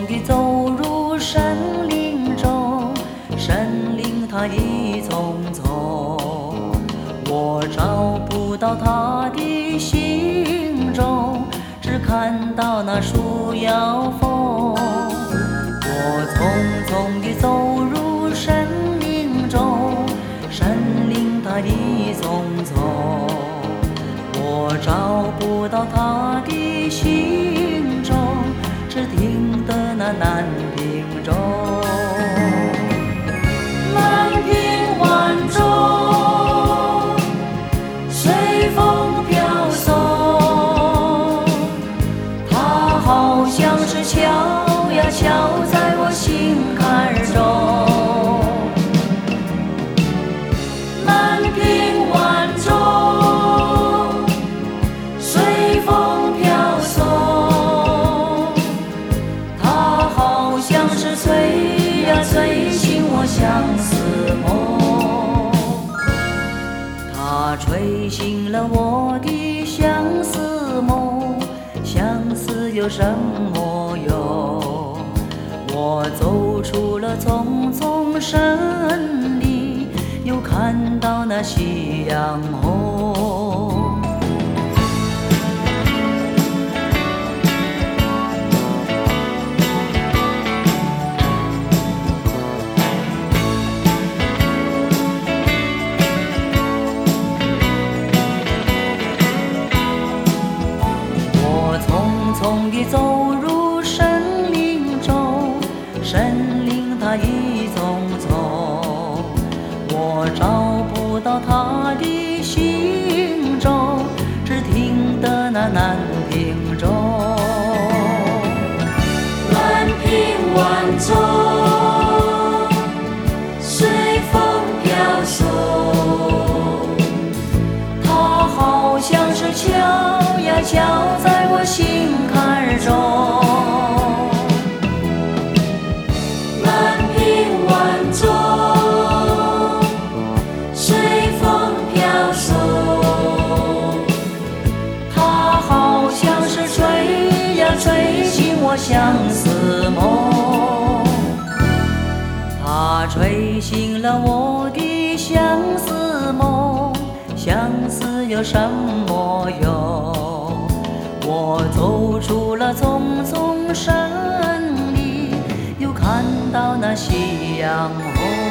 地走入森林中，森林它一丛丛，我找不到它的行踪，只看到那树摇风。我匆匆地走入森林中，森林它一丛丛，我找不到它的行踪，只听得那南屏钟。南屏晚钟，随风飘送，它好像是敲呀敲在我心坎中。南屏晚钟，随风飘送，它好像是催呀催醒我相思梦。它吹醒了我的相思梦，相思有什么用？我走出了丛丛森林，又看到那夕阳红。我匆匆地走入森林中，森林它一丛丛，我找不到它的行踪，只听得那南屏钟。南屏晚钟，随风飘送，它好像是敲呀敲在我心坎中。南屏晚钟，随风飘送，它好像是吹呀吹醒我相思梦。它吹醒了我的相思梦，相思有什么用？我走出了丛丛森林，又看到那夕阳红。